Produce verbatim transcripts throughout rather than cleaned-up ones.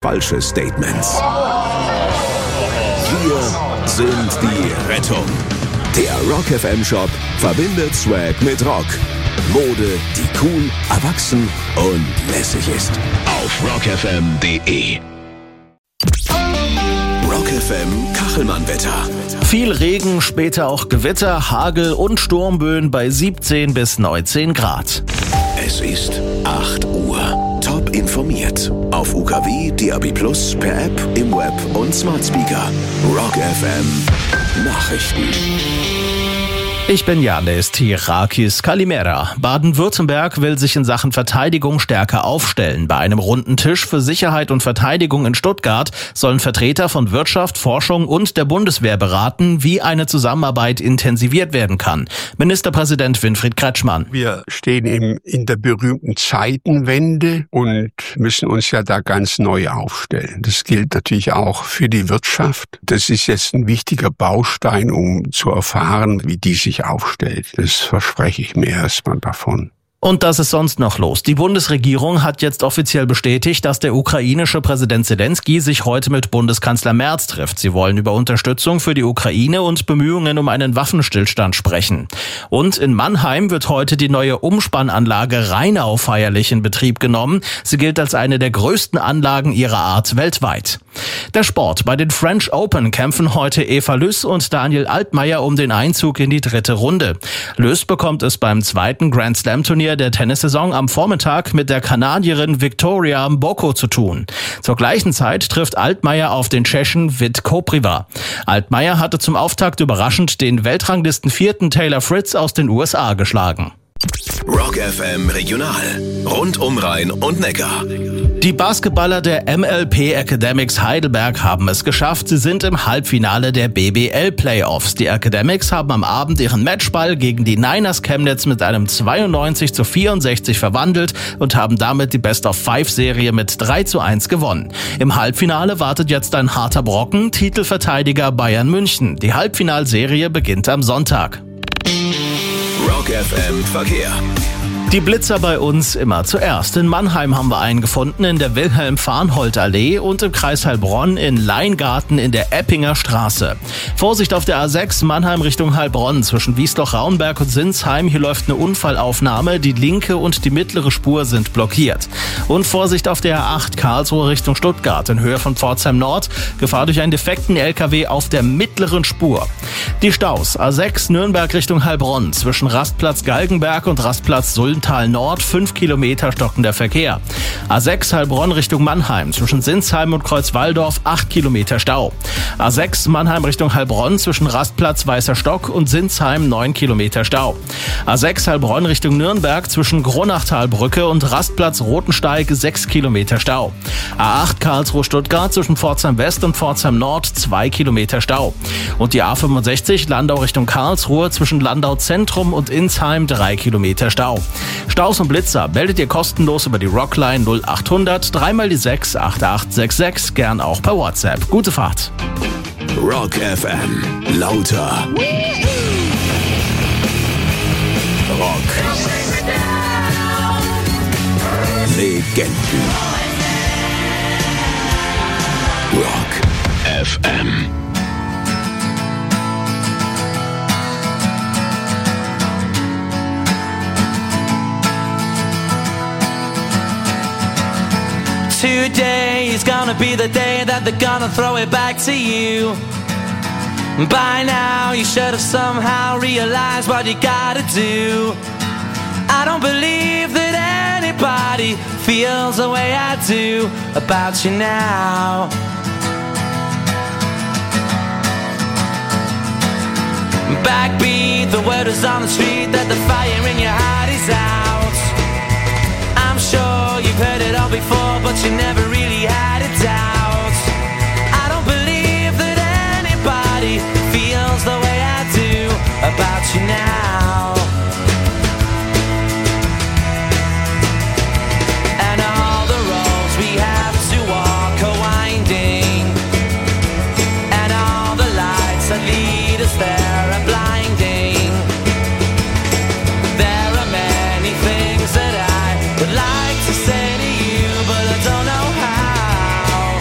Falsche Statements. Wir sind die Rettung. Der Rock F M Shop verbindet Swag mit Rock. Mode, die cool, erwachsen und lässig ist. Auf rock f m punkt d e. Rock F M Kachelmann-Wetter. Viel Regen, später auch Gewitter, Hagel und Sturmböen bei siebzehn bis neunzehn Grad. Es ist acht Uhr. Top informiert. Auf U K W, D A B Plus, per App, im Web und Smart Speaker. Rock F M Nachrichten. Ich bin Janis Tirakis Kalimera. Baden-Württemberg will sich in Sachen Verteidigung stärker aufstellen. Bei einem runden Tisch für Sicherheit und Verteidigung in Stuttgart sollen Vertreter von Wirtschaft, Forschung und der Bundeswehr beraten, wie eine Zusammenarbeit intensiviert werden kann. Ministerpräsident Winfried Kretschmann. Wir stehen eben in der berühmten Zeitenwende und müssen uns ja da ganz neu aufstellen. Das gilt natürlich auch für die Wirtschaft. Das ist jetzt ein wichtiger Baustein, um zu erfahren, wie die sich aufstellt. Das verspreche ich mir erstmal davon. Und das ist sonst noch los. Die Bundesregierung hat jetzt offiziell bestätigt, dass der ukrainische Präsident Zelensky sich heute mit Bundeskanzler Merz trifft. Sie wollen über Unterstützung für die Ukraine und Bemühungen um einen Waffenstillstand sprechen. Und in Mannheim wird heute die neue Umspannanlage Rheinau feierlich in Betrieb genommen. Sie gilt als eine der größten Anlagen ihrer Art weltweit. Der Sport. Bei den French Open kämpfen heute Eva Lüss und Daniel Altmaier um den Einzug in die dritte Runde. Lüss bekommt es beim zweiten Grand Slam Turnier der Tennissaison am Vormittag mit der Kanadierin Victoria Mboko zu tun. Zur gleichen Zeit trifft Altmaier auf den Tschechen Vit Kopriva. Altmaier hatte zum Auftakt überraschend den Weltranglisten vierten Taylor Fritz aus den U S A geschlagen. Rock F M Regional. Rund um Rhein und Neckar. Die Basketballer der M L P Academics Heidelberg haben es geschafft. Sie sind im Halbfinale der B B L Playoffs. Die Academics haben am Abend ihren Matchball gegen die Niners Chemnitz mit einem zweiundneunzig zu vierundsechzig verwandelt und haben damit die Best-of-Five-Serie mit drei zu eins gewonnen. Im Halbfinale wartet jetzt ein harter Brocken, Titelverteidiger Bayern München. Die Halbfinalserie beginnt am Sonntag. Rock F M Verkehr. Die Blitzer bei uns immer zuerst. In Mannheim haben wir einen gefunden in der Wilhelm-Farnhold-Allee und im Kreis Heilbronn in Leingarten in der Eppinger Straße. Vorsicht auf der A sechs Mannheim Richtung Heilbronn zwischen Wiesloch-Raunberg und Sinsheim. Hier läuft eine Unfallaufnahme. Die linke und die mittlere Spur sind blockiert. Und Vorsicht auf der A acht Karlsruhe Richtung Stuttgart in Höhe von Pforzheim Nord. Gefahr durch einen defekten L K W auf der mittleren Spur. Die Staus. A sechs Nürnberg Richtung Heilbronn zwischen Rastplatz Galgenberg und Rastplatz Suldental Nord, fünf Kilometer stockender Verkehr. A sechs Heilbronn Richtung Mannheim zwischen Sinsheim und Kreuzwaldorf, acht Kilometer Stau. A sechs Mannheim Richtung Heilbronn zwischen Rastplatz Weißer Stock und Sinsheim, neun Kilometer Stau. A sechs Heilbronn Richtung Nürnberg zwischen Gronachtalbrücke und Rastplatz Rotensteig, sechs Kilometer Stau. A acht Karlsruhe Stuttgart zwischen Pforzheim West und Pforzheim Nord, zwei Kilometer Stau. Und die A fünfundsechzig Landau Richtung Karlsruhe zwischen Landau Zentrum und Insheim, drei Kilometer Stau. Staus und Blitzer meldet ihr kostenlos über die Rockline null achthundert, dreimal die sechs, acht acht sechs sechs, gern auch per WhatsApp. Gute Fahrt. Rock F M. Lauter. Rock. Legenden. Rock F M. Today is gonna be the day that they're gonna throw it back to you. By now you should have somehow realized what you gotta do. I don't believe that anybody feels the way I do about you now. Backbeat, the word is on the street that the fire in your heart is out. I'm sure you've heard it all before, but you never really had a doubt. I don't believe that anybody feels the way I do about you now. And all the roads we have to walk are winding, and all the lights that lead us there are blinding. There are many things that I would like to say to you, but I don't know how.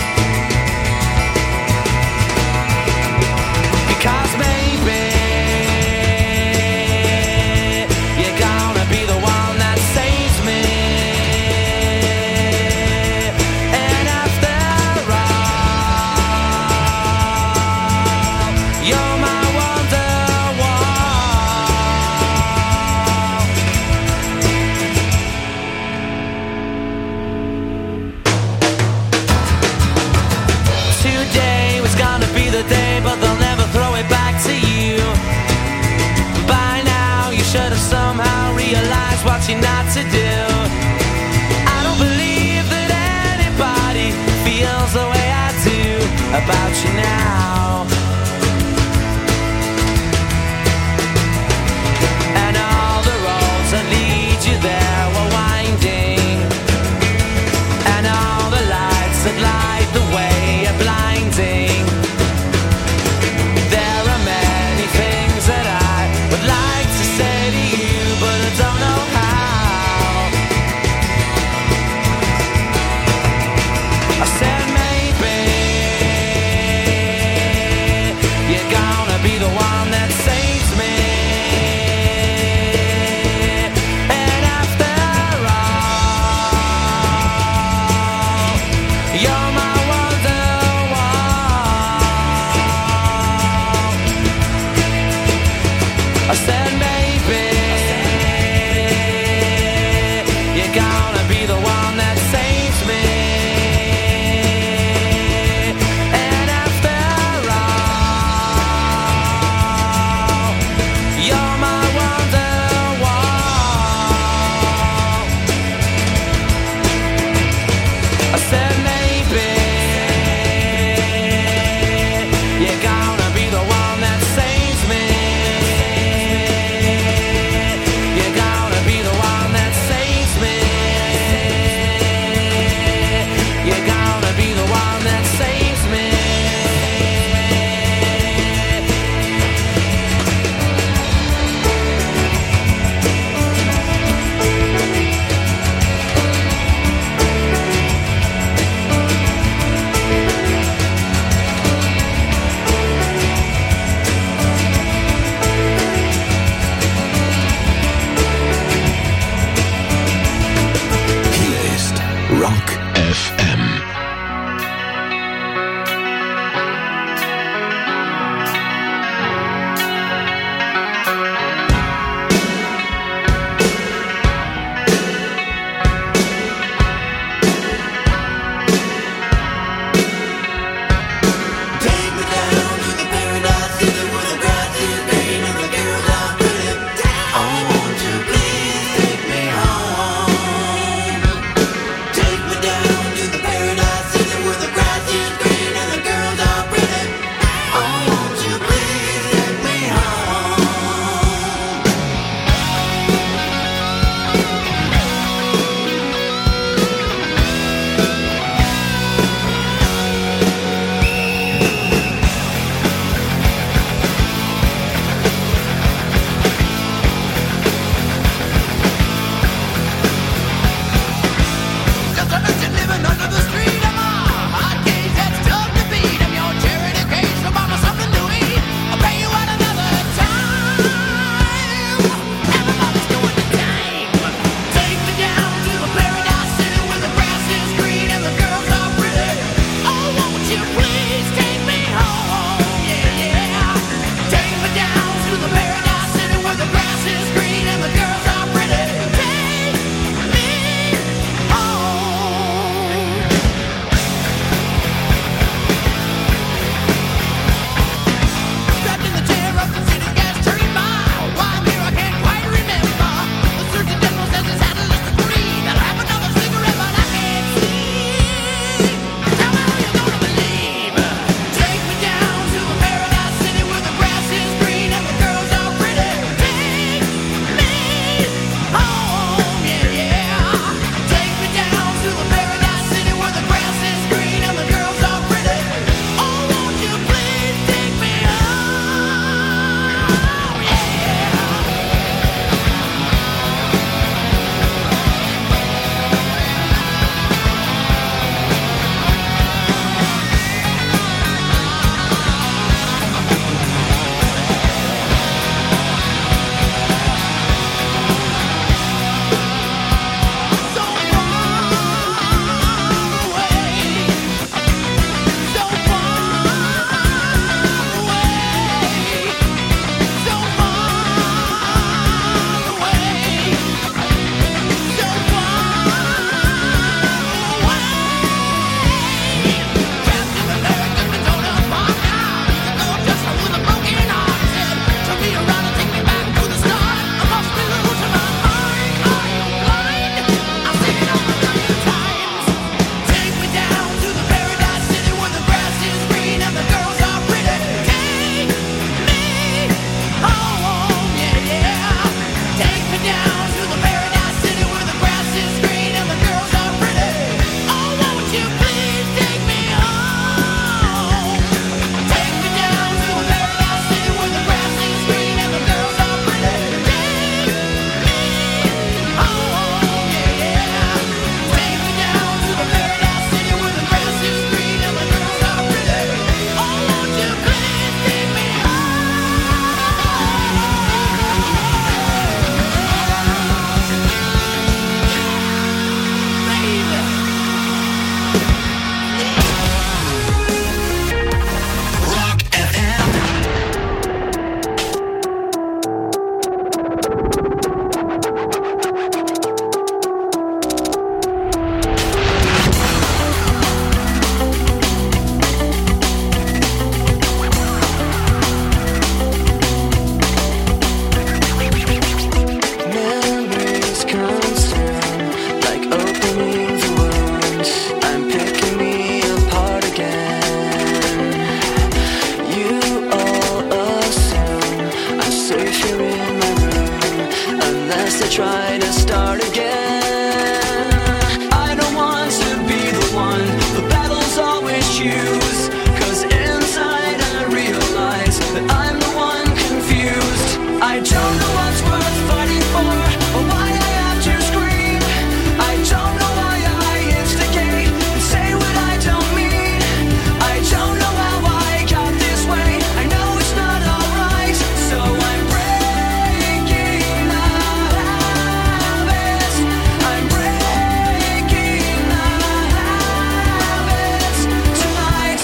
I try to start again. I don't want to be the one the battles always choose, 'cause inside I realize that I'm the one confused. I don't know what's worth fighting for, or why I have to scream. I don't know why I instigate and say what I don't mean. I don't know how I got this way. I know it's not alright, so I'm breaking the habits. I'm breaking the habits tonight.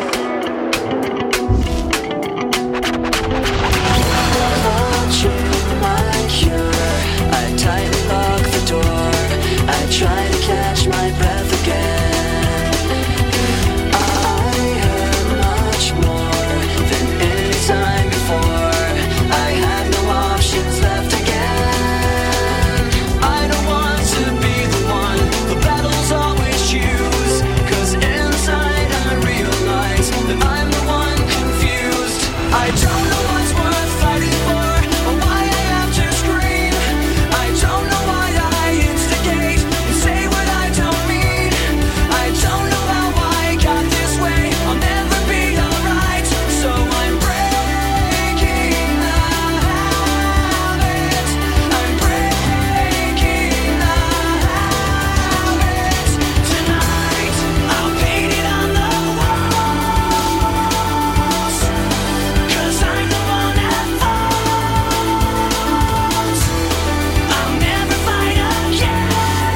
Watching my cure, I tightly lock the door. I try to catch my breath again. I hurt much more than any time before. I have no options left again. I don't want to be the one the battles always choose, 'cause inside I realize that I'm the one confused. I don't know what's worth fighting for, or why I have to scream. I don't know why I instigate and say what I don't mean. I don't know how I got this way. I'll never be alright, so I'm breaking the habit. I'm breaking the habit tonight. I'll paint it on the walls, 'cause I'm the one that falls. I'll never fight again,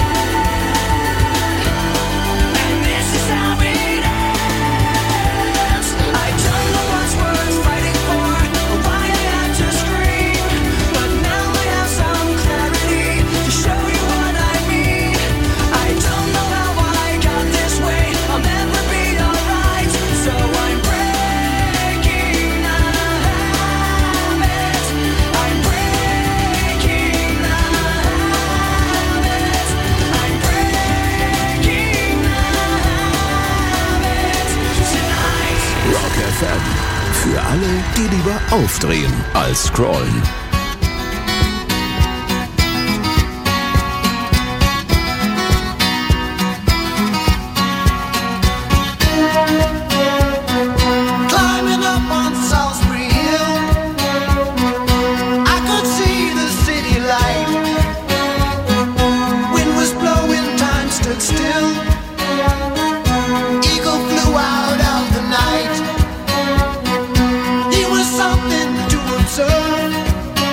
and this is how it ends. I don't know what's worth fighting for, or why I had to scream, but now I have some clarity to show you what I mean. I don't know how I got this way. I'll never be alright, so I'm breaking the habit. I'm breaking the habit. I'm breaking the habit tonight. Rock F M. Für alle, die lieber aufdrehen als scrollen. Climbing up on Salisbury Hill, I could see the city light. Wind was blowing, time stood still. Eagle flew out of the night. He was something to observe.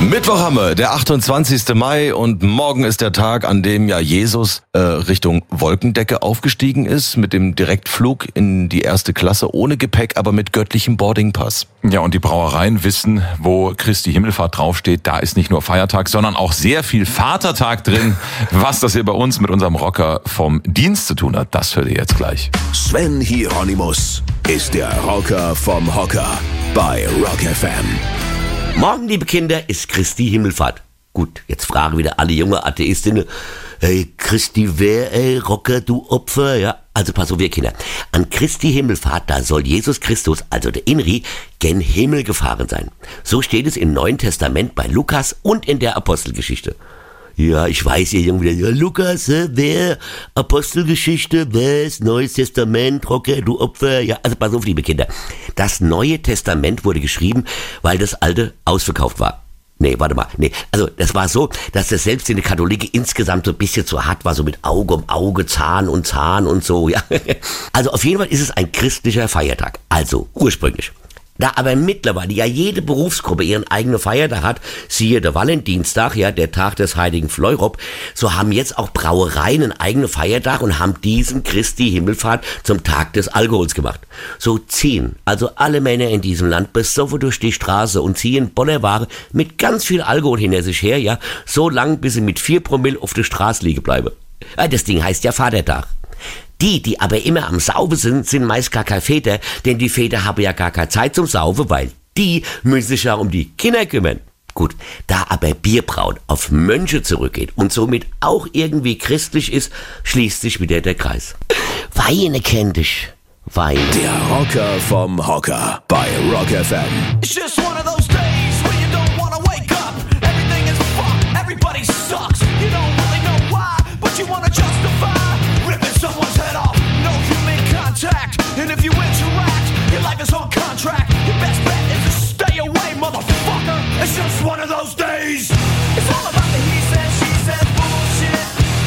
Mittwoch haben wir, der achtundzwanzigsten Mai und morgen ist der Tag, an dem ja Jesus äh, Richtung Wolkendecke aufgestiegen ist, mit dem Direktflug in die erste Klasse, ohne Gepäck, aber mit göttlichem Boardingpass. Ja, und die Brauereien wissen, wo Christi Himmelfahrt draufsteht, da ist nicht nur Feiertag, sondern auch sehr viel Vatertag drin. Was das hier bei uns mit unserem Rocker vom Dienst zu tun hat, das hört ihr jetzt gleich. Sven Hieronymus ist der Rocker vom Hocker bei Rock F M. Morgen, liebe Kinder, ist Christi Himmelfahrt. Gut, jetzt fragen wieder alle junge Atheistinnen, hey, Christi wer, ey, Rocker, du Opfer, ja? Also pass auf, wir Kinder. An Christi Himmelfahrt, da soll Jesus Christus, also der Inri, gen Himmel gefahren sein. So steht es im Neuen Testament bei Lukas und in der Apostelgeschichte. Ja, ich weiß, ihr Jungen wieder, ja, Lukas, hä, wer? Apostelgeschichte, was? Neues Testament, Rocker, du Opfer, ja, also pass auf, liebe Kinder. Das Neue Testament wurde geschrieben, weil das Alte ausverkauft war. Nee, warte mal, nee, also das war so, dass das selbst in der Katholik insgesamt so ein bisschen zu hart war, so mit Auge um Auge, Zahn und Zahn und so, ja. Also auf jeden Fall ist es ein christlicher Feiertag, also ursprünglich. Da aber mittlerweile ja jede Berufsgruppe ihren eigenen Feiertag hat, siehe der Valentinstag, ja, der Tag des heiligen Fleurop, so haben jetzt auch Brauereien einen eigenen Feiertag und haben diesen Christi Himmelfahrt zum Tag des Alkohols gemacht. So ziehen also alle Männer in diesem Land besoffen durch die Straße und ziehen Bollerware mit ganz viel Alkohol hinter sich her, ja, so lang, bis sie mit vier Promille auf der Straße liegen bleiben. Ja, das Ding heißt ja Vatertag. Die, die aber immer am Saufen sind, sind meist gar keine Väter, denn die Väter haben ja gar keine Zeit zum Saufen, weil die müssen sich ja um die Kinder kümmern. Gut, da aber Bierbrauen auf Mönche zurückgeht und somit auch irgendwie christlich ist, schließt sich wieder der Kreis. Weine kennt dich, Weine. Der Rocker vom Hocker bei Rock F M. It's just one of those days when you don't wanna wake up. Everything is fucked, everybody sucks. You don't really know why, but you wanna justify ripping someone's head off. No human contact, and if you interact, your life is on contract. Your best bet is to stay away, motherfucker. It's just one of those days. It's all about the he said, she said bullshit.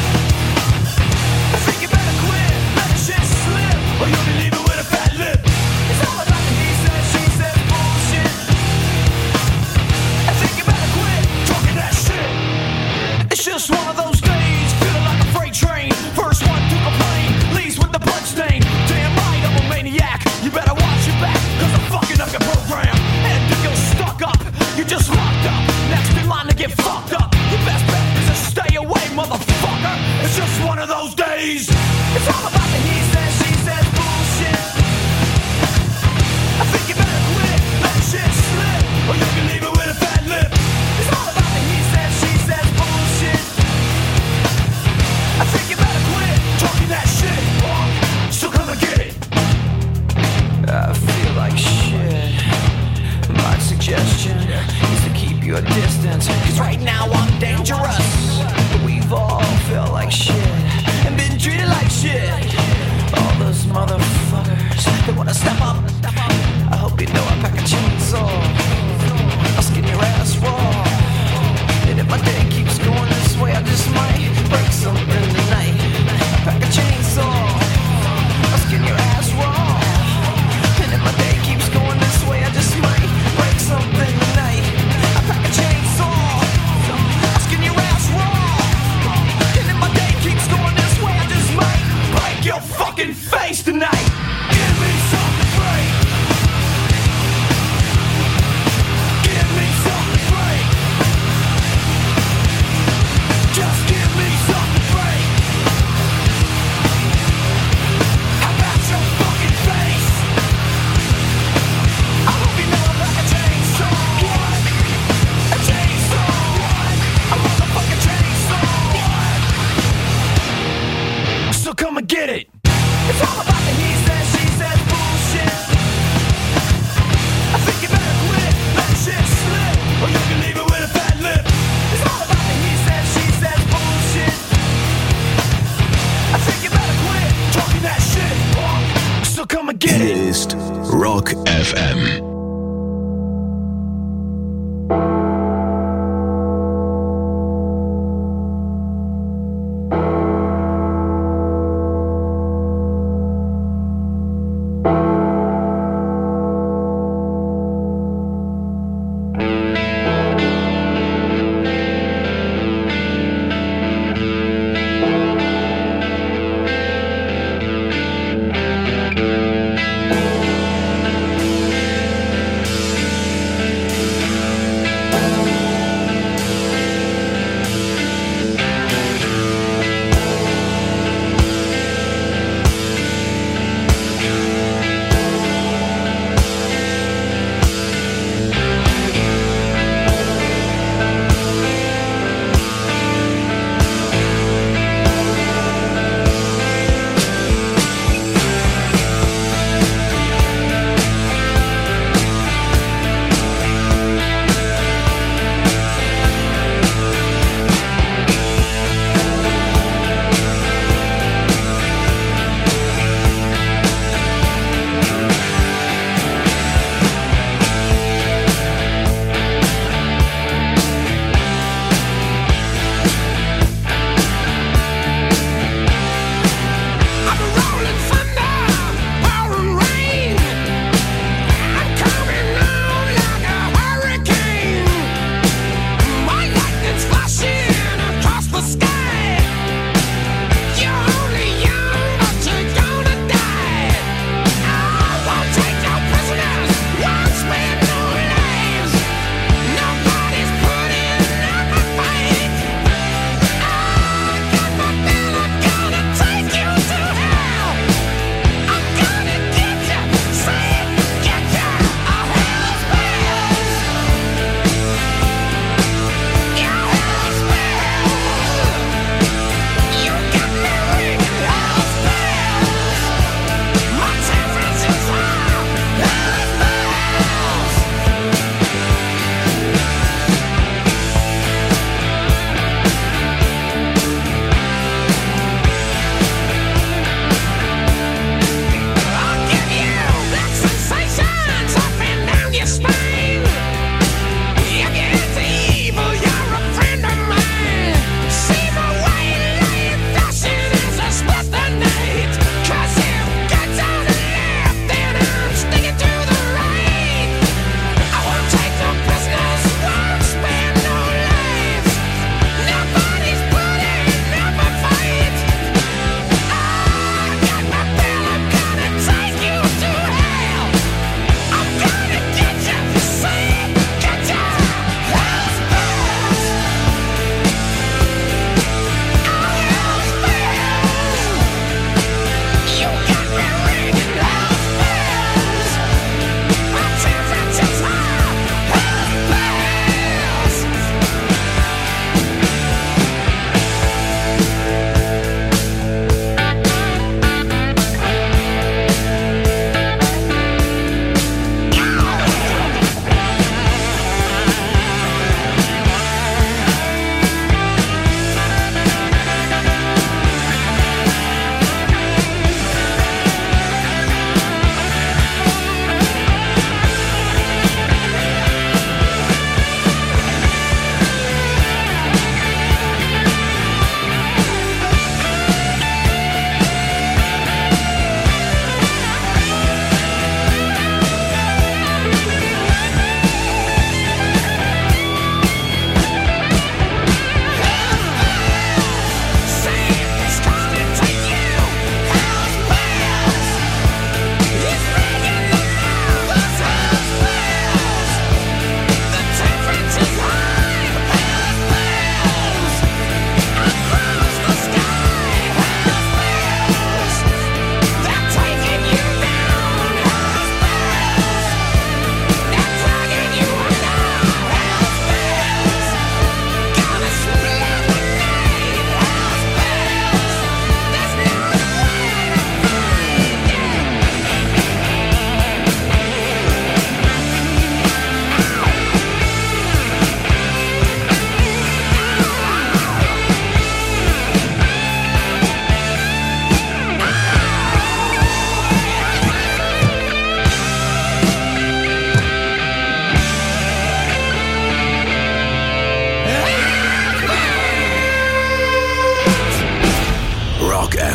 I think you better quit, let the shit slip, or you'll be leaving with a fat lip. It's all about the he said, she said bullshit. I think you better quit talking that shit. It's just one of those days, feeling like a freight train. First one to complain, leaves with the bloodstain. Damn right, I'm a maniac. You better watch your back, cause I'm fucking up your program. And if you're stuck up, you're just locked up. Next in line to get fucked up. Your best bet is to stay away, motherfucker. It's just one of those days. It's all about the he said, she said bullshit. I think you better quit, let the shit slip, or you can leave it with a fat lip. It's all about the he said, she said bullshit. I think you better quit talking that shit, so come and get it. I feel like shit. My suggestion is to keep your distance, cause right now I'm dangerous. We've all felt like shit and been treated like shit. All those motherfuckers, they wanna step up. I hope you know I pack a chainsaw. I'll skin your ass raw. And if my day keeps going this way, I just might break something tonight. I pack a chainsaw. I'll skin your ass raw. And if my day keeps going this way, I just might break something tonight. I pack a chainsaw. I'll skin your ass raw. And if my day keeps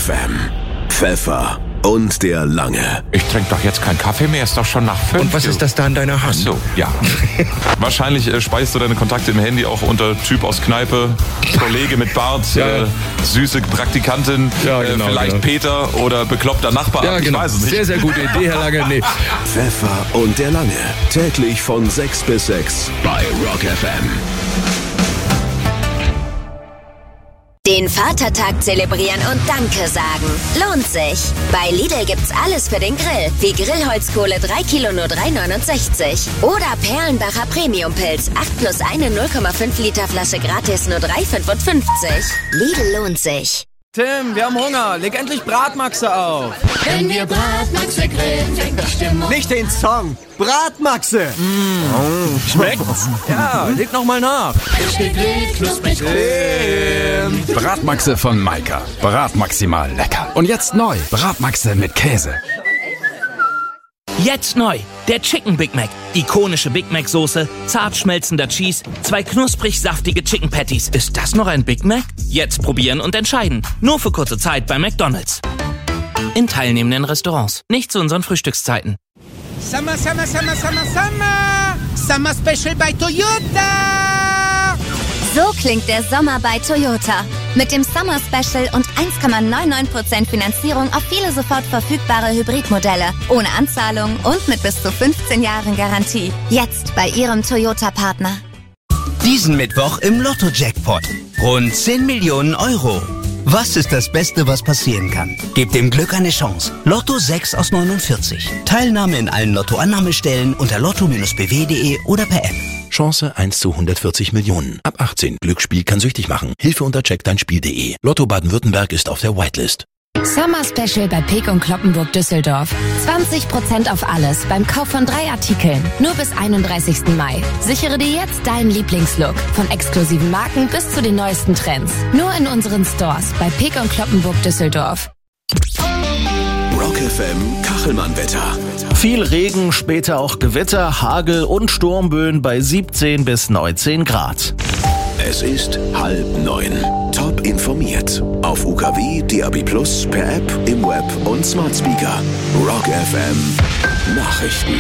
F M. Pfeffer und der Lange. Ich trinke doch jetzt keinen Kaffee mehr, ist doch schon nach fünf. Und was ist das da in deiner Hand? Ach so, ja. Wahrscheinlich äh, speist du deine Kontakte im Handy auch unter Typ aus Kneipe, Kollege mit Bart, Ja. äh, süße Praktikantin, Ja, genau, äh, vielleicht genau. Peter oder bekloppter Nachbar. Ja, genau. Ich weiß es nicht. Sehr, sehr gute Idee, Herr Lange. Nee. Pfeffer und der Lange. Täglich von sechs bis sechs bei Rock F M. Den Vatertag zelebrieren und Danke sagen. Lohnt sich. Bei Lidl gibt's alles für den Grill. Wie Grillholzkohle drei Kilo nur drei neunundsechzig. Oder Perlenbacher Premiumpilz acht plus eine null Komma fünf Liter Flasche gratis nur drei fünfundfünfzig. Lidl lohnt sich. Tim, wir haben Hunger. Leg endlich Bratmaxe auf. Wenn wir Bratmaxe grillen, fängt die Stimmung. Nicht den Song. Bratmaxe. Mmh. Schmeckt's? Ja, leg noch mal nach. Frisch gegrillt, knusprig. Tim. Bratmaxe von Maika. Bratmaximal lecker. Und jetzt neu. Bratmaxe mit Käse. Jetzt neu, der Chicken Big Mac. Ikonische Big Mac Soße, zart schmelzender Cheese, zwei knusprig saftige Chicken Patties. Ist das noch ein Big Mac? Jetzt probieren und entscheiden. Nur für kurze Zeit bei McDonald's. In teilnehmenden Restaurants. Nicht zu unseren Frühstückszeiten. Summer, Summer, Summer, Summer, Summer! Summer Special bei Toyota! So klingt der Sommer bei Toyota. Mit dem Summer Special und eins Komma neunundneunzig Prozent Finanzierung auf viele sofort verfügbare Hybridmodelle. Ohne Anzahlung und mit bis zu fünfzehn Jahren Garantie. Jetzt bei Ihrem Toyota-Partner. Diesen Mittwoch im Lotto-Jackpot. Rund zehn Millionen Euro. Was ist das Beste, was passieren kann? Gebt dem Glück eine Chance. Lotto sechs aus neunundvierzig. Teilnahme in allen Lotto-Annahmestellen unter lotto Bindestrich b w punkt de oder per App. Chance eins zu hundertvierzig Millionen. Ab achtzehn. Glücksspiel kann süchtig machen. Hilfe unter check dein Spiel punkt de. Lotto Baden-Württemberg ist auf der Whitelist. Summer Special bei Peek und Kloppenburg Düsseldorf. zwanzig Prozent auf alles beim Kauf von drei Artikeln. Nur bis einunddreißigsten Mai. Sichere dir jetzt deinen Lieblingslook. Von exklusiven Marken bis zu den neuesten Trends. Nur in unseren Stores bei Peek und Kloppenburg Düsseldorf. Rock F M Kachelmann-Wetter. Viel Regen, später auch Gewitter, Hagel und Sturmböen bei siebzehn bis neunzehn Grad. Es ist halb neun. Top informiert. Auf U K W, D A B Plus, per App, im Web und Smart Speaker. Rock F M Nachrichten.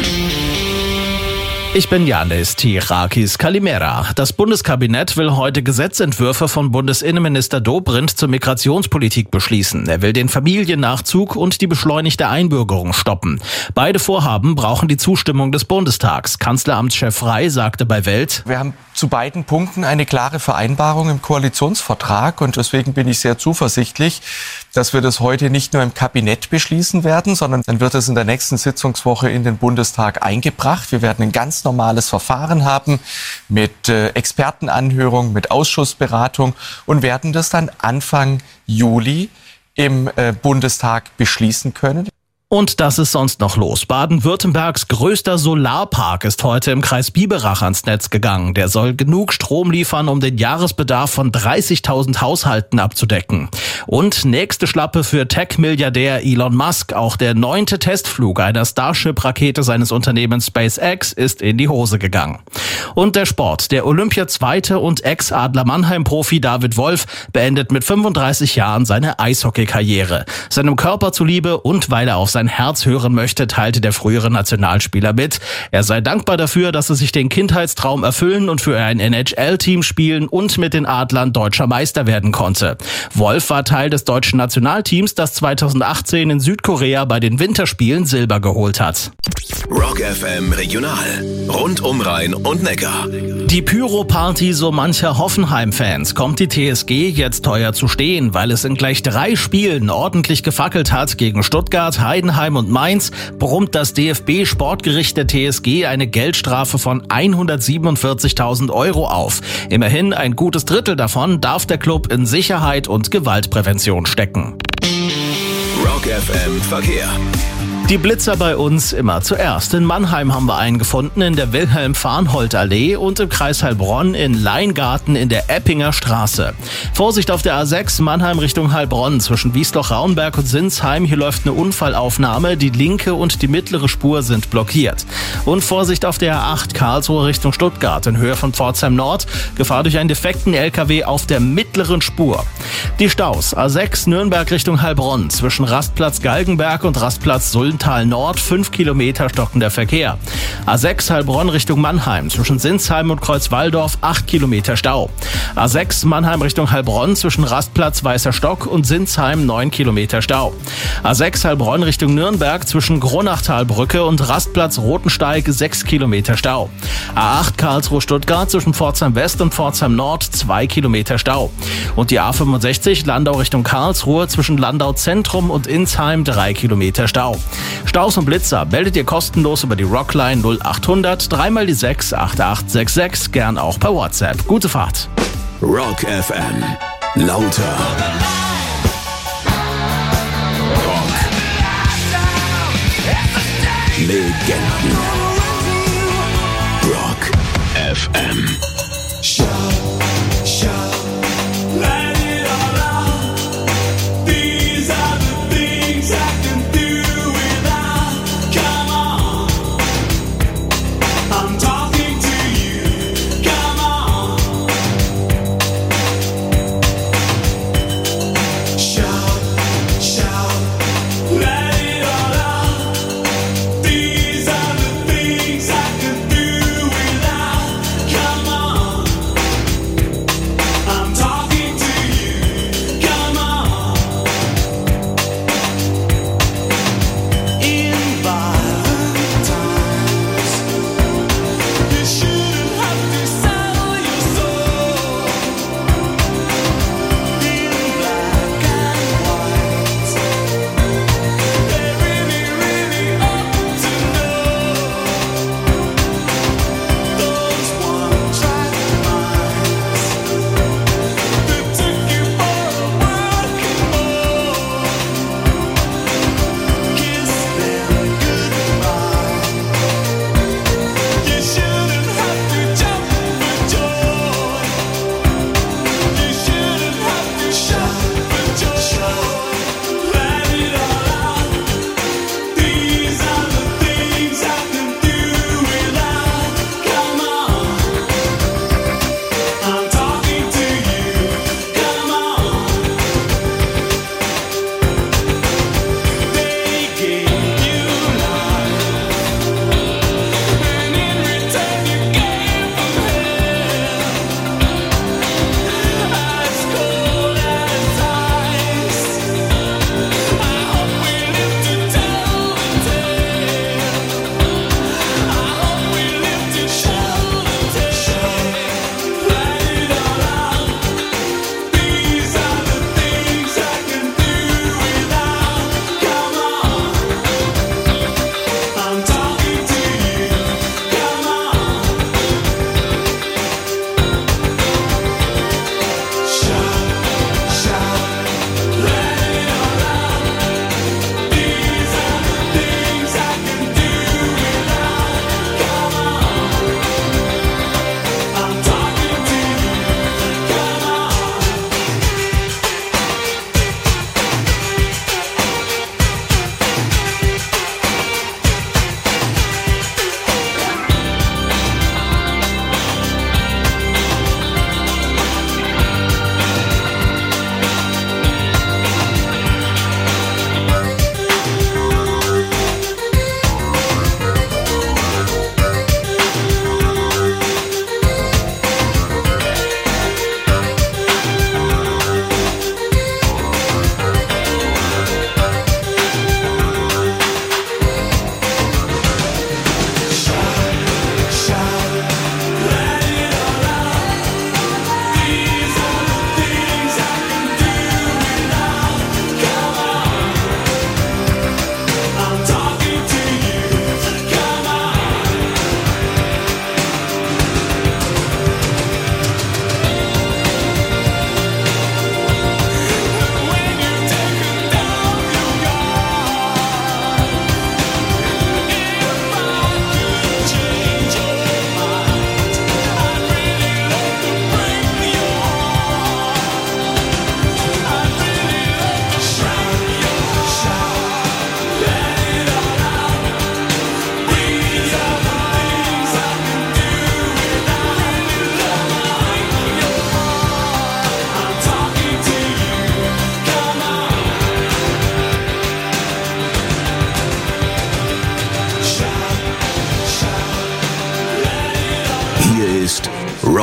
Ich bin Janis Tirakis Kalimera. Das Bundeskabinett will heute Gesetzentwürfe von Bundesinnenminister Dobrindt zur Migrationspolitik beschließen. Er will den Familiennachzug und die beschleunigte Einbürgerung stoppen. Beide Vorhaben brauchen die Zustimmung des Bundestags. Kanzleramtschef Frey sagte bei Welt: Wir haben zu beiden Punkten eine klare Vereinbarung im Koalitionsvertrag und deswegen bin ich sehr zuversichtlich, dass wir das heute nicht nur im Kabinett beschließen werden, sondern dann wird es in der nächsten Sitzungswoche in den Bundestag eingebracht. Wir werden ein ganz normales Verfahren haben mit äh, Expertenanhörung, mit Ausschussberatung und werden das dann Anfang Juli im äh, Bundestag beschließen können. Und das ist sonst noch los. Baden-Württembergs größter Solarpark ist heute im Kreis Biberach ans Netz gegangen. Der soll genug Strom liefern, um den Jahresbedarf von dreißigtausend Haushalten abzudecken. Und nächste Schlappe für Tech-Milliardär Elon Musk. Auch der neunte Testflug einer Starship-Rakete seines Unternehmens SpaceX ist in die Hose gegangen. Und der Sport. Der Olympia-Zweite und Ex-Adler Mannheim-Profi David Wolf beendet mit fünfunddreißig Jahren seine Eishockey-Karriere. Seinem Körper zuliebe und weil er auf sein Herz hören möchte, teilte der frühere Nationalspieler mit. Er sei dankbar dafür, dass er sich den Kindheitstraum erfüllen und für ein N H L-Team spielen und mit den Adlern deutscher Meister werden konnte. Wolf war Teil des deutschen Nationalteams, das zweitausendachtzehn in Südkorea bei den Winterspielen Silber geholt hat. Rock F M Regional. Rund um Rhein und Neckar. Die Pyro-Party so mancher Hoffenheim-Fans kommt die T S G jetzt teuer zu stehen, weil es in gleich drei Spielen ordentlich gefackelt hat gegen Stuttgart, Heidenheim und Mainz, brummt das D F B-Sportgericht der T S G eine Geldstrafe von hundertsiebenundvierzigtausend Euro auf. Immerhin ein gutes Drittel davon darf der Club in Sicherheit und Gewaltprävention stecken. Rock F M Verkehr. Die Blitzer bei uns immer zuerst. In Mannheim haben wir einen gefunden in der Wilhelm-Farnhold-Allee und im Kreis Heilbronn in Leingarten in der Eppinger Straße. Vorsicht auf der A sechs Mannheim Richtung Heilbronn zwischen Wiesloch-Raunberg und Sinsheim. Hier läuft eine Unfallaufnahme. Die linke und die mittlere Spur sind blockiert. Und Vorsicht auf der A acht Karlsruhe Richtung Stuttgart in Höhe von Pforzheim Nord. Gefahr durch einen defekten L K W auf der mittleren Spur. Die Staus A sechs Nürnberg Richtung Heilbronn zwischen Rastplatz Galgenberg und Rastplatz Sullental Nord, fünf Kilometer stockender Verkehr. A sechs Heilbronn Richtung Mannheim zwischen Sinsheim und Kreuzwaldorf, acht Kilometer Stau. A sechs Mannheim Richtung Heilbronn zwischen Rastplatz Weißer Stock und Sinsheim, neun Kilometer Stau. A sechs Heilbronn Richtung Nürnberg zwischen Gronachtalbrücke und Rastplatz Rotensteig, sechs Kilometer Stau. A acht Karlsruhe Stuttgart zwischen Pforzheim West und Pforzheim Nord, zwei Kilometer Stau. Und die A fünfundsechzig Landau Richtung Karlsruhe zwischen Landau Zentrum und Insheim, drei Kilometer Stau. Staus und Blitzer meldet ihr kostenlos über die Rockline null achthundert, dreimal die sechs, acht acht sechs sechs, gern auch per WhatsApp. Gute Fahrt. Rock F M. Lauter. Rock. Legenden. Rock F M. Shout, shout, let it all out. These are the things I can do without. Come on, I'm talking to you. Come on. Shout, shout, let it all out. These are the things I can do without. Come on.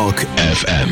Rock F M.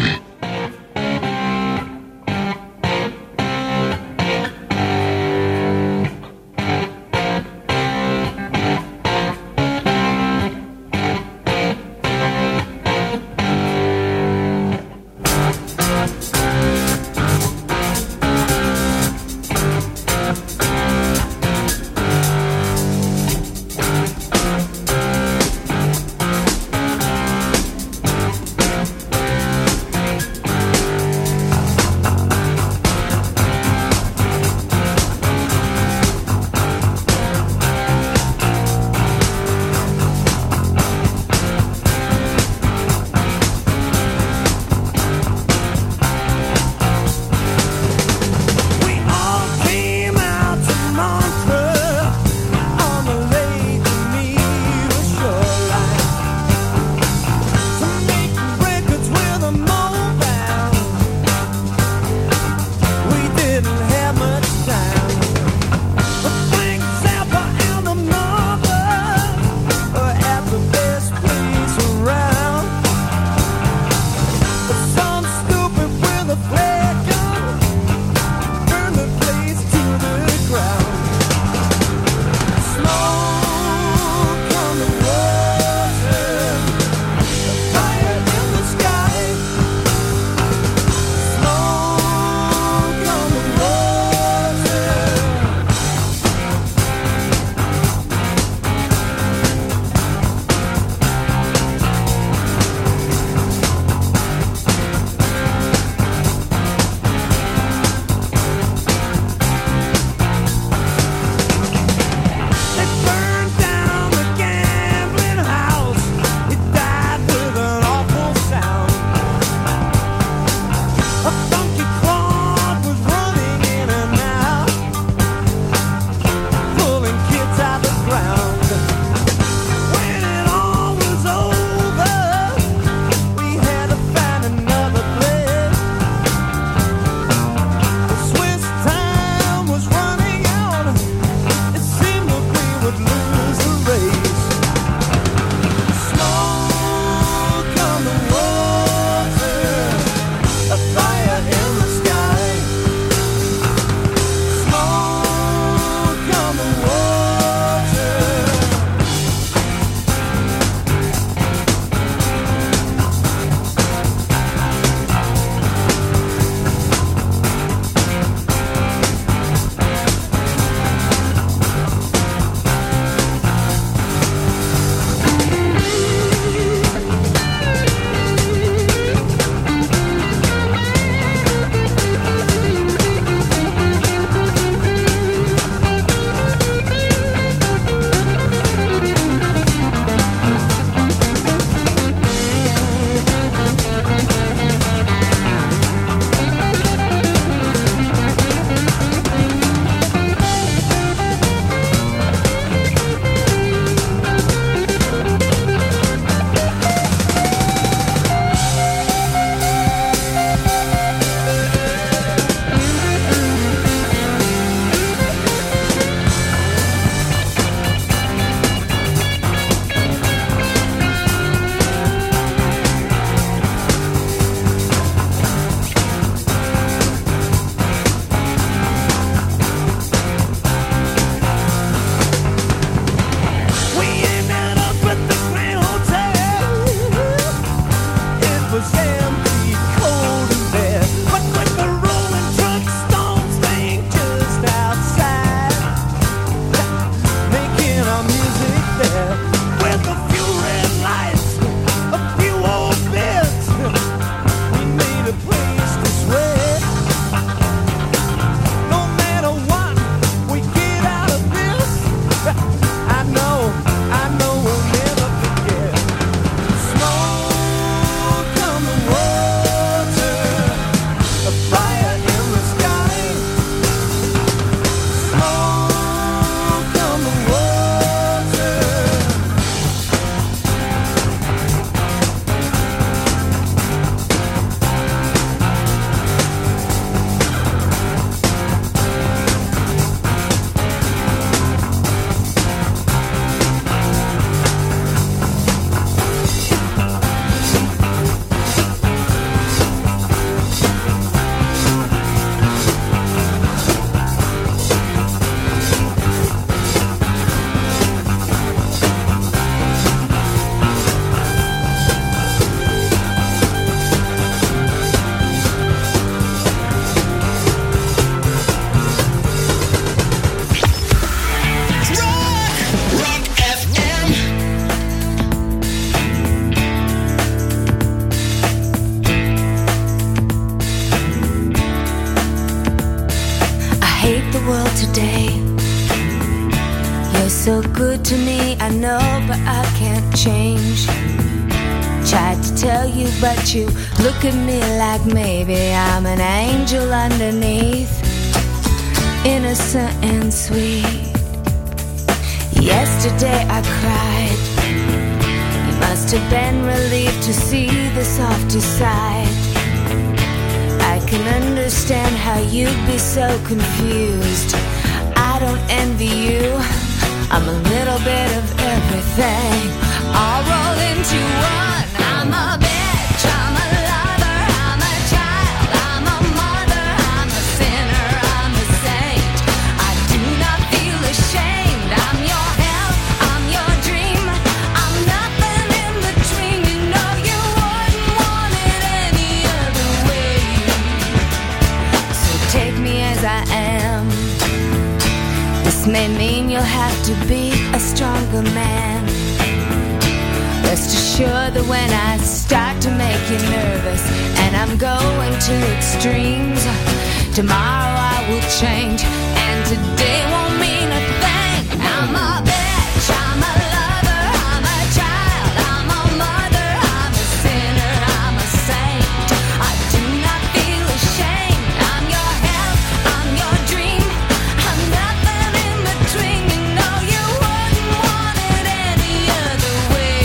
today. You're so good to me, I know, but I can't change. Tried to tell you, but you look at me like maybe I'm an angel underneath, innocent and sweet. Yesterday I cried. You must have been relieved to see the softer side. I can understand how you'd be so confused. I don't envy you. I'm a little bit of everything, all rolled into one. I'm a bitch, I'm a lover, I'm a child, I'm a mother, I'm a sinner, I'm a saint. I do not feel ashamed. I'm your hell, I'm your dream. I'm nothing in between. You know you wouldn't want it any other way. So take me as I am. This may mean you'll have to be a stronger man. Rest assured that when I start to make you nervous and I'm going to extremes, tomorrow I will change and today won't mean a thing. I'm a bitch, I'm a lover, I'm a child, I'm a mother, I'm a sinner, I'm a saint. I do not feel ashamed. I'm your hell, I'm your dream. I'm nothing in between. You know you wouldn't want it any other way.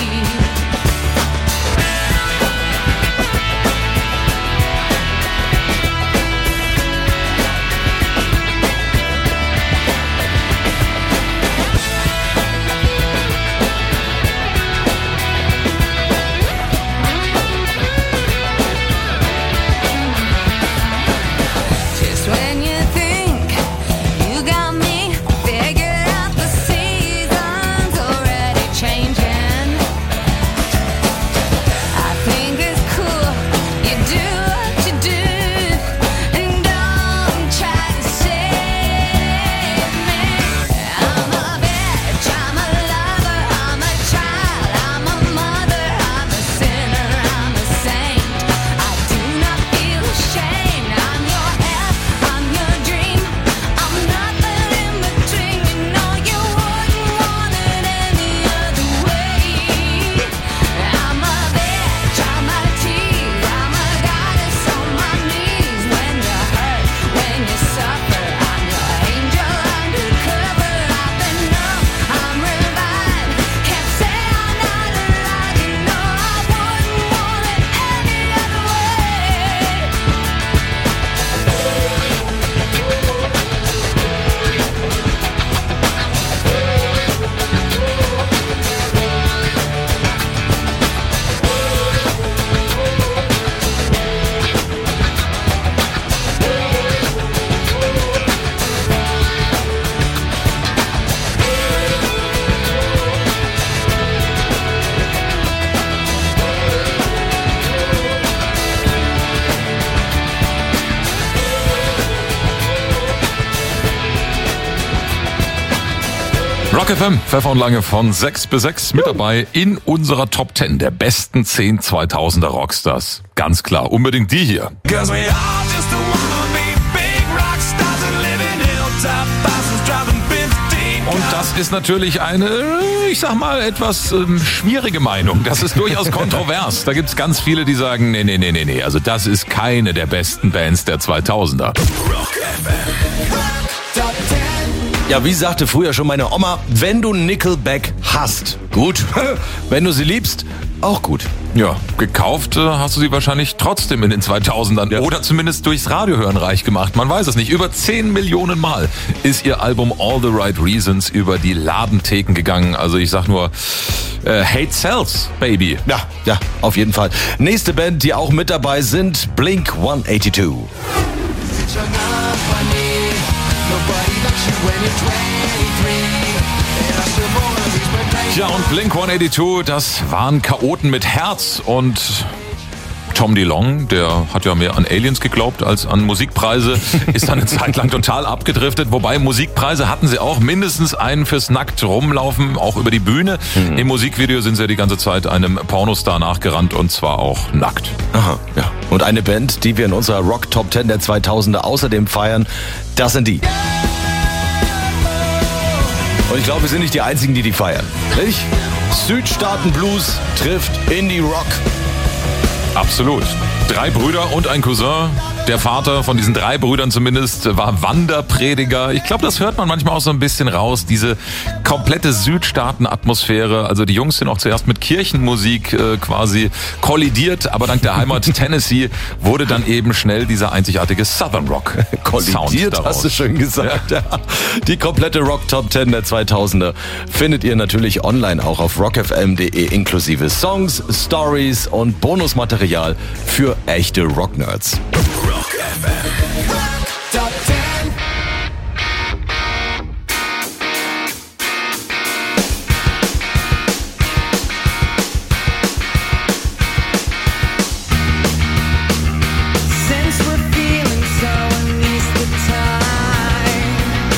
Just when you think you got me figured out, the season's already changing. I think it's cool you do what you do, and don't try to save me. I'm a bitch, I'm a lover, I'm a child, I'm a mother, I'm a sinner, I'm a saint. I do not feel ashamed. I'm your hell, I'm your dream. I'm nothing in between. You know you wouldn't want it any other way. I'm a bitch, I'm a tease, I'm a goddess on my knees. When you hurt, when you suffer, I'm your angel undercover. I've been numb, I'm revived. Can't say I'm not alive. You know I wouldn't want it any other way. Rock F M, Pfeffer und Lange von sechs bis sechs mit dabei in unserer Top zehn der besten zehn zweitausender Rockstars. Ganz klar, unbedingt die hier. Cause we all just wanna be big rock stars and live in hilltop houses driving fifteen. Und das ist natürlich eine, ich sag mal, etwas ähm, schwierige Meinung. Das ist durchaus kontrovers. Da gibt's ganz viele, die sagen, nee, nee, nee, nee, nee. Also das ist keine der besten Bands der zweitausender. Rock F M. Top zehn. Ja, wie sagte früher schon meine Oma, wenn du Nickelback hast, gut. Wenn du sie liebst, auch gut. Ja, gekauft äh, hast du sie wahrscheinlich trotzdem in den zweitausendern. Ja. Oder zumindest durchs Radiohören reich gemacht. Man weiß es nicht. Über zehn Millionen Mal ist ihr Album All the Right Reasons über die Ladentheken gegangen. Also ich sag nur, äh, Hate Sells, Baby. Ja, ja, auf jeden Fall. Nächste Band, die auch mit dabei sind, Blink hundertzweiundachtzig. Ja, und Blink hundertzweiundachtzig, das waren Chaoten mit Herz. Und Tom DeLonge, der hat ja mehr an Aliens geglaubt als an Musikpreise, ist dann eine Zeit lang total abgedriftet. Wobei Musikpreise hatten sie auch, mindestens einen fürs nackt rumlaufen, auch über die Bühne. Mhm. Im Musikvideo sind sie ja die ganze Zeit einem Pornostar nachgerannt, und zwar auch nackt. Aha, ja. Und eine Band, die wir in unserer Rock Top zehn der zweitausender außerdem feiern, das sind die. Und ich glaube, wir sind nicht die Einzigen, die die feiern. Nicht? Südstaaten-Blues trifft Indie-Rock. Absolut. Drei Brüder und ein Cousin. Der Vater von diesen drei Brüdern zumindest war Wanderprediger. Ich glaube, das hört man manchmal auch so ein bisschen raus, diese komplette Südstaaten-Atmosphäre. Also die Jungs sind auch zuerst mit Kirchenmusik äh, quasi kollidiert, aber dank der Heimat Tennessee wurde dann eben schnell dieser einzigartige Southern Rock kollidiert, Sound hast du schön gesagt. Ja. Ja. Die komplette Rock Top zehn der zweitausender findet ihr natürlich online auch auf rock f m punkt d e inklusive Songs, Stories und Bonusmaterial für echte Rock-Nerds. Rock F M. Top zehn. Since we're feeling so uneasy the time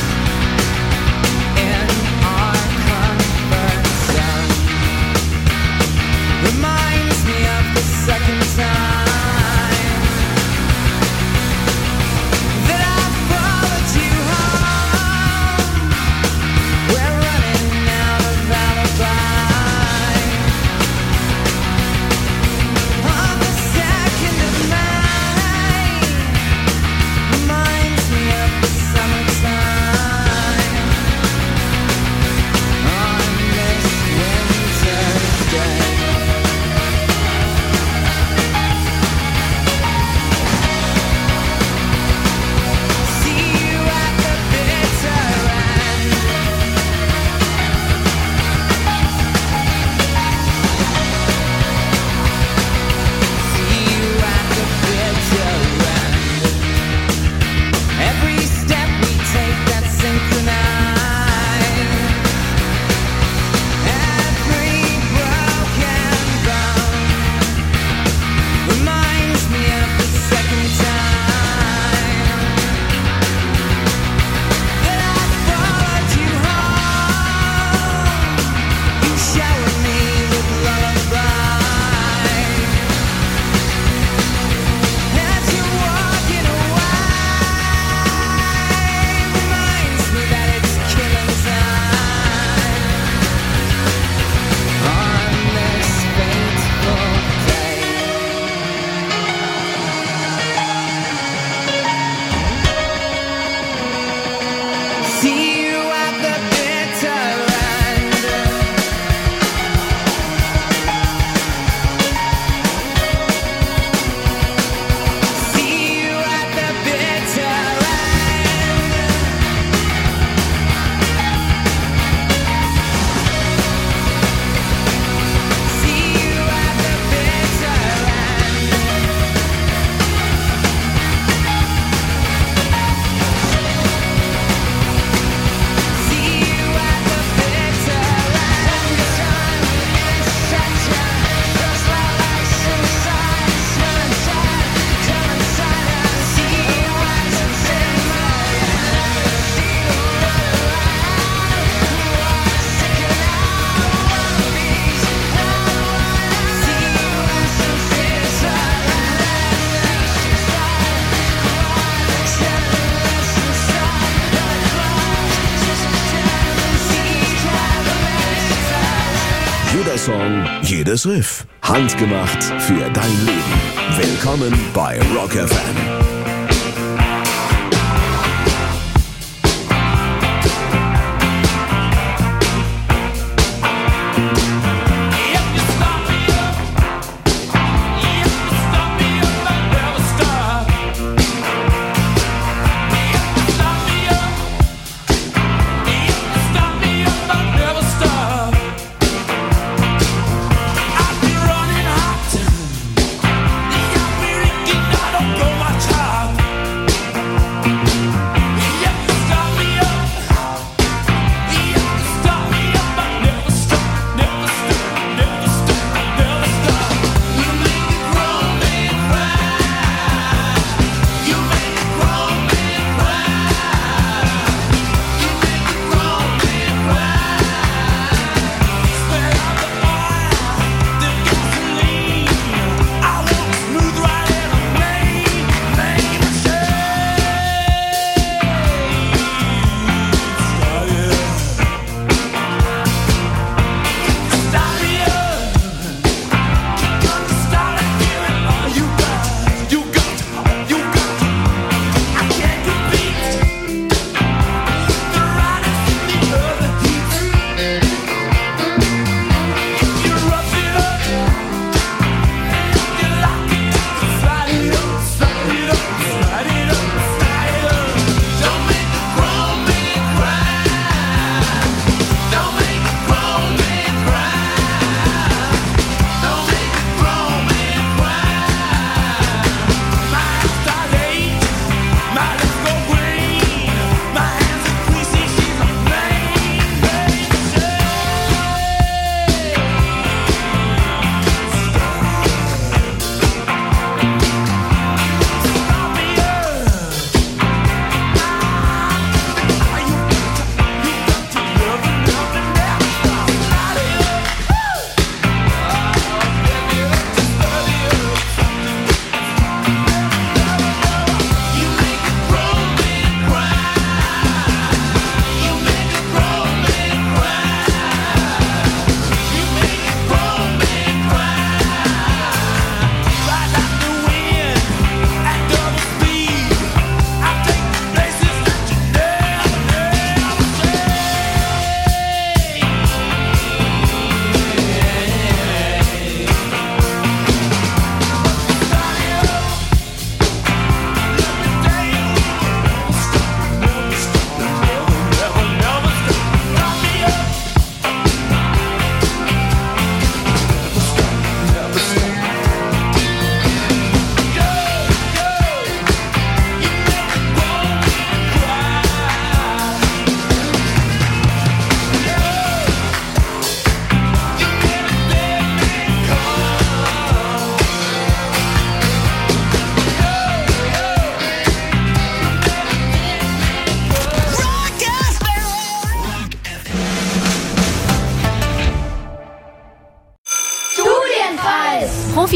in our comfort zone reminds me of the second time that I followed you home. We're running out of alibi on the second of May. Reminds me of the summertime on this winter's day. See you at the bitter end. See you at the bitter end. Every step we take that's synchronized. Every broken bone reminds me of the second time that I followed you home. You showered me with lullaby. As you're walking away, reminds me that it's killing time on this fateful day. See you at the bitter end. See you at the bitter end. See you at the bitter end. See you at the bitter end. Such a feels like suicide. Come inside, come inside. See you at the bitter Jeder Song, jedes Riff. Handgemacht für dein Leben. Willkommen bei Rock F M. I've been running hot. You got me leaking, I don't blow my top.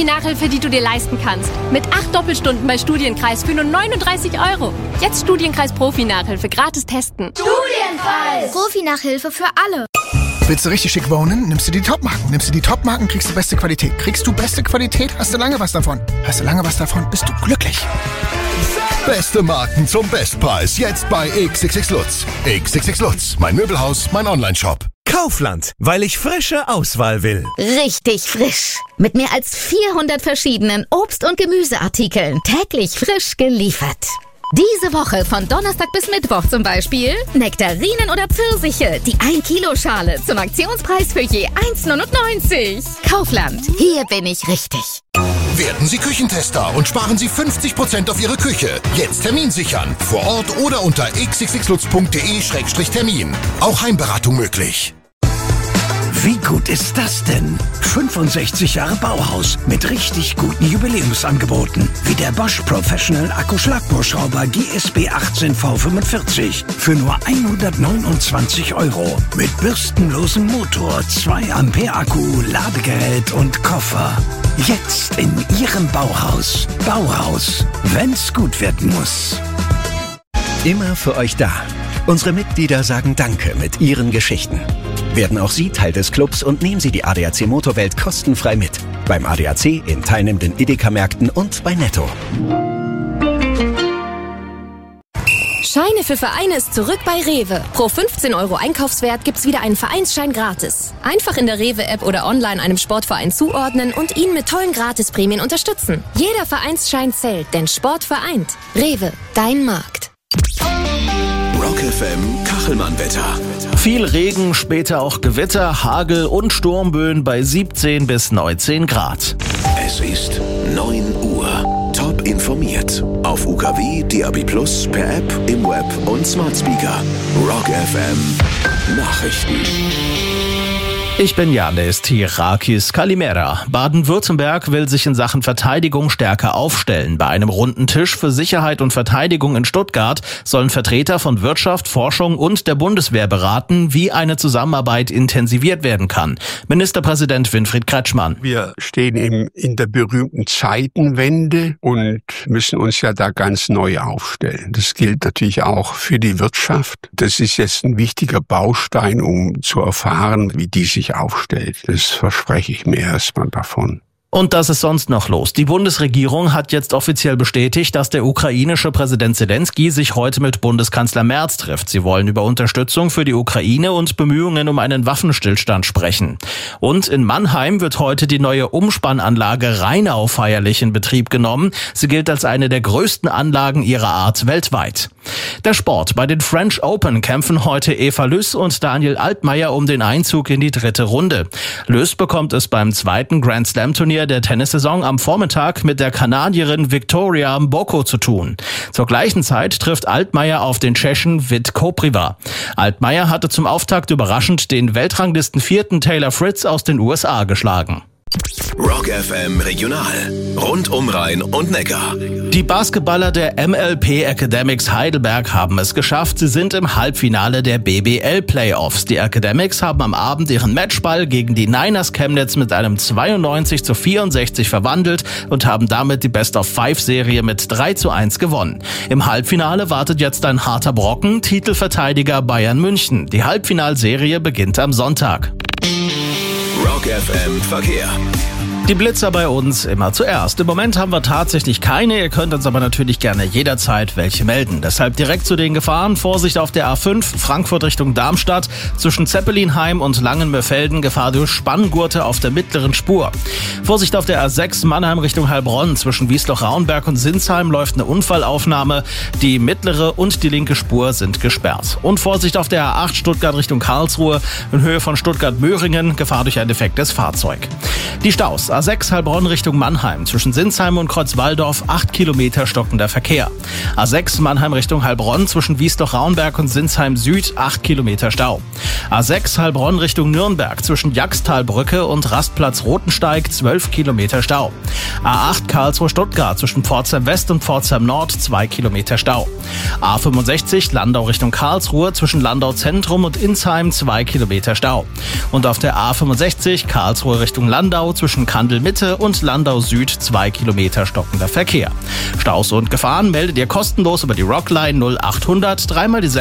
Profi-Nachhilfe, die du dir leisten kannst. Mit acht Doppelstunden bei Studienkreis für nur neununddreißig Euro. Jetzt Studienkreis Profi-Nachhilfe gratis testen. Studienkreis! Profi-Nachhilfe für alle. Willst du richtig schick wohnen? Nimmst du die Top-Marken. Nimmst du die Top-Marken, kriegst du beste Qualität. Kriegst du beste Qualität, hast du lange was davon. Hast du lange was davon, bist du glücklich. Beste Marken zum Bestpreis. Jetzt bei X X X Lutz. X X X Lutz. Mein Möbelhaus, mein Onlineshop. Kaufland, weil ich frische Auswahl will. Richtig frisch. Mit mehr als vierhundert verschiedenen Obst- und Gemüseartikeln. Täglich frisch geliefert. Diese Woche von Donnerstag bis Mittwoch zum Beispiel Nektarinen oder Pfirsiche, die ein Kilo Schale zum Aktionspreis für je eins neunundneunzig. Kaufland, hier bin ich richtig. Werden Sie Küchentester und sparen Sie fünfzig Prozent auf Ihre Küche. Jetzt Termin sichern. Vor Ort oder unter x x x lutz punkt de Schrägstrich Termin. Auch Heimberatung möglich. Wie gut ist das denn? fünfundsechzig Jahre Bauhaus mit richtig guten Jubiläumsangeboten. Wie der Bosch Professional Akkuschlagbohrschrauber G S B achtzehn V fünfundvierzig für nur hundertneunundzwanzig Euro. Mit bürstenlosem Motor, zwei Ampere Akku, Ladegerät und Koffer. Jetzt in Ihrem Bauhaus. Bauhaus, wenn's gut werden muss. Immer für euch da. Unsere Mitglieder sagen Danke mit ihren Geschichten. Werden auch Sie Teil des Clubs und nehmen Sie die A D A C Motorwelt kostenfrei mit. Beim A D A C, in teilnehmenden Edeka-Märkten und bei Netto. Scheine für Vereine ist zurück bei Rewe. Pro fünfzehn Euro Einkaufswert gibt's wieder einen Vereinsschein gratis. Einfach in der Rewe-App oder online einem Sportverein zuordnen und ihn mit tollen Gratisprämien unterstützen. Jeder Vereinsschein zählt, denn Sport vereint. Rewe, dein Markt. Rock F M Kachelmann-Wetter. Viel Regen, später auch Gewitter, Hagel und Sturmböen bei siebzehn bis neunzehn Grad. Es ist neun Uhr. Top informiert. Auf U K W, D A B Plus, per App, im Web und Smart Speaker. Rock F M Nachrichten. Ich bin Janis Tirakis Kalimera. Baden-Württemberg will sich in Sachen Verteidigung stärker aufstellen. Bei einem runden Tisch für Sicherheit und Verteidigung in Stuttgart sollen Vertreter von Wirtschaft, Forschung und der Bundeswehr beraten, wie eine Zusammenarbeit intensiviert werden kann. Ministerpräsident Winfried Kretschmann. Wir stehen eben in der berühmten Zeitenwende und müssen uns ja da ganz neu aufstellen. Das gilt natürlich auch für die Wirtschaft. Das ist jetzt ein wichtiger Baustein, um zu erfahren, wie die sich aufstellt. Das verspreche ich mir erstmal davon. Und das ist sonst noch los. Die Bundesregierung hat jetzt offiziell bestätigt, dass der ukrainische Präsident Zelensky sich heute mit Bundeskanzler Merz trifft. Sie wollen über Unterstützung für die Ukraine und Bemühungen um einen Waffenstillstand sprechen. Und in Mannheim wird heute die neue Umspannanlage Rheinau feierlich in Betrieb genommen. Sie gilt als eine der größten Anlagen ihrer Art weltweit. Der Sport. Bei den French Open kämpfen heute Eva Lüss und Daniel Altmaier um den Einzug in die dritte Runde. Lüss bekommt es beim zweiten Grand Slam Turnier der Tennissaison am Vormittag mit der Kanadierin Victoria Mboko zu tun. Zur gleichen Zeit trifft Altmaier auf den Tschechen Vit Kopriva. Altmaier hatte zum Auftakt überraschend den Weltranglisten vierten Taylor Fritz aus den U S A geschlagen. Rock F M Regional. Rund um Rhein und Neckar. Die Basketballer der M L P Academics Heidelberg haben es geschafft. Sie sind im Halbfinale der B B L Playoffs. Die Academics haben am Abend ihren Matchball gegen die Niners Chemnitz mit einem zweiundneunzig zu vierundsechzig verwandelt und haben damit die Best-of-Five-Serie mit drei zu eins gewonnen. Im Halbfinale wartet jetzt ein harter Brocken, Titelverteidiger Bayern München. Die Halbfinalserie beginnt am Sonntag. Rock F M Verkehr. Die Blitzer bei uns immer zuerst. Im Moment haben wir tatsächlich keine, ihr könnt uns aber natürlich gerne jederzeit welche melden. Deshalb direkt zu den Gefahren. Vorsicht auf der A fünf, Frankfurt Richtung Darmstadt, zwischen Zeppelinheim und Langenmörfelden, Gefahr durch Spanngurte auf der mittleren Spur. Vorsicht auf der A sechs, Mannheim Richtung Heilbronn, zwischen Wiesloch-Raunberg und Sinsheim läuft eine Unfallaufnahme. Die mittlere und die linke Spur sind gesperrt. Und Vorsicht auf der A acht, Stuttgart Richtung Karlsruhe, in Höhe von Stuttgart-Möhringen, Gefahr durch ein defektes Fahrzeug. Die Staus. A sechs Heilbronn Richtung Mannheim. Zwischen Sinsheim und Kreuzwaldorf acht Kilometer stockender Verkehr. A sechs Mannheim Richtung Heilbronn. Zwischen Wiesloch-Raunberg und Sinsheim Süd acht Kilometer Stau. A sechs Heilbronn Richtung Nürnberg. Zwischen Jagstalbrücke und Rastplatz Rotensteig zwölf Kilometer Stau. A acht Karlsruhe-Stuttgart. Zwischen Pforzheim West und Pforzheim Nord zwei Kilometer Stau. A fünfundsechzig Landau Richtung Karlsruhe. Zwischen Landau Zentrum und Insheim zwei Kilometer Stau. Und auf der A fünfundsechzig Karlsruhe Richtung Landau. Zwischen Kan Handel Mitte und Landau Süd zwei Kilometer stockender Verkehr. Staus und Gefahren meldet ihr kostenlos über die Rockline null acht hundert, dreimal die